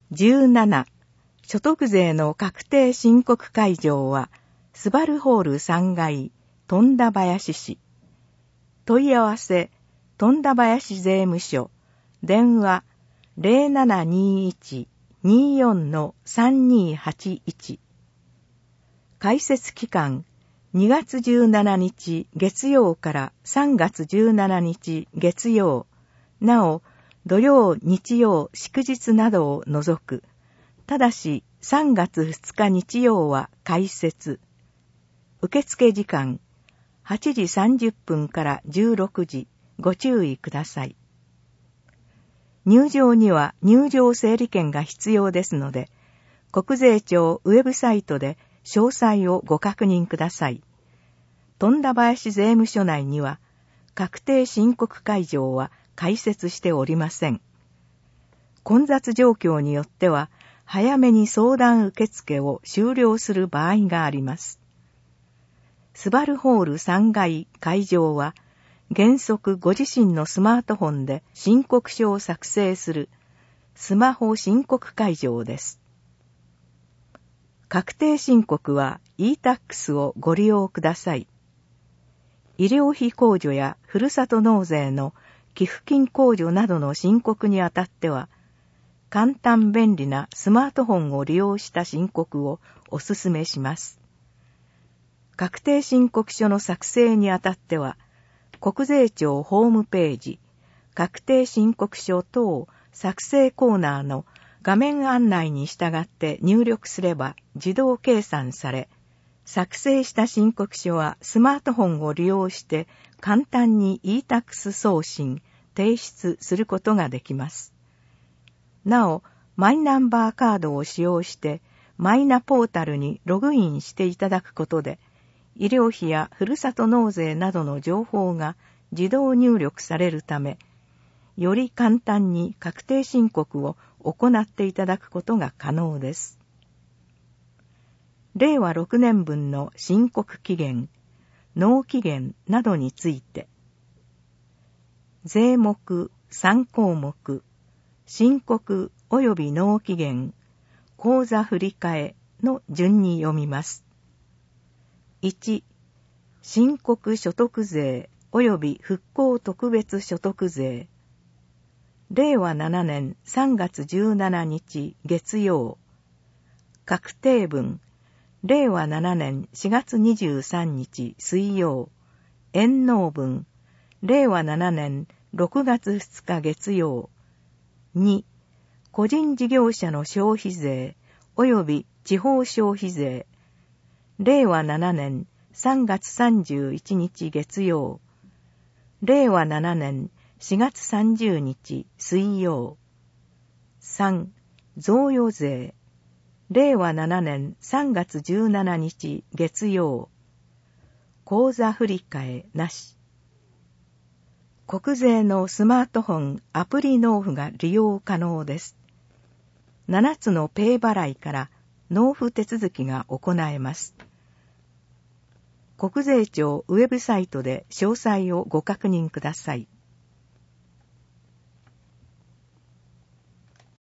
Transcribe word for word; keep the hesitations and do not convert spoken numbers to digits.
じゅうなな、所得税の確定申告会場は、スバルホールさんがい、富田林市。問い合わせ、富田林税務署、電話 ゼロななにいち にーよん さんにーはちいち。開設期間、にがつじゅうしちにち月曜からさんがつじゅうしちにち月曜、なお、土曜、日曜、祝日などを除く。ただし、さんがつふつか日曜は開設。受付時間、はちじさんじゅっぷんからじゅうろくじ、ご注意ください。入場には入場整理券が必要ですので、国税庁ウェブサイトで詳細をご確認ください。富田林税務署内には、確定申告会場は開設しておりません。混雑状況によっては、早めに相談受付を終了する場合があります。スバルホールさんがい会場は、原則ご自身のスマートフォンで申告書を作成するスマホ申告会場です。確定申告は イータックス をご利用ください。医療費控除やふるさと納税の寄付金控除などの申告にあたっては、簡単便利なスマートフォンを利用した申告をお勧めします。確定申告書の作成にあたっては、国税庁ホームページ、確定申告書等作成コーナーの画面案内に従って入力すれば自動計算され、作成した申告書はスマートフォンを利用して簡単に イータックス 送信、提出することができます。なお、マイナンバーカードを使用してマイナポータルにログインしていただくことで、医療費やふるさと納税などの情報が自動入力されるため、より簡単に確定申告を行っていただくことが可能です。れいわろくねんぶんの申告期限、納期限などについて、税目さんこうもく、申告及び納期限、口座振替の順に読みます。いち、申告所得税及び復興特別所得税。れいわななねんさんがつじゅうしちにち月曜。確定分。れいわななねんしがつにじゅうさんにち水曜。延納分。れいわななねんろくがつふつか月曜。に、個人事業者の消費税及び地方消費税。れいわななねんさんがつさんじゅういちにち月曜。れいわななねんしがつさんじゅうにち水曜。さん、贈与税。れいわななねんさんがつじゅうしちにち月曜。口座振替なし。国税のスマートフォンアプリ納付が利用可能です。ななつのペイ払いから納付手続きが行えます。国税庁ウェブサイトで詳細をご確認ください。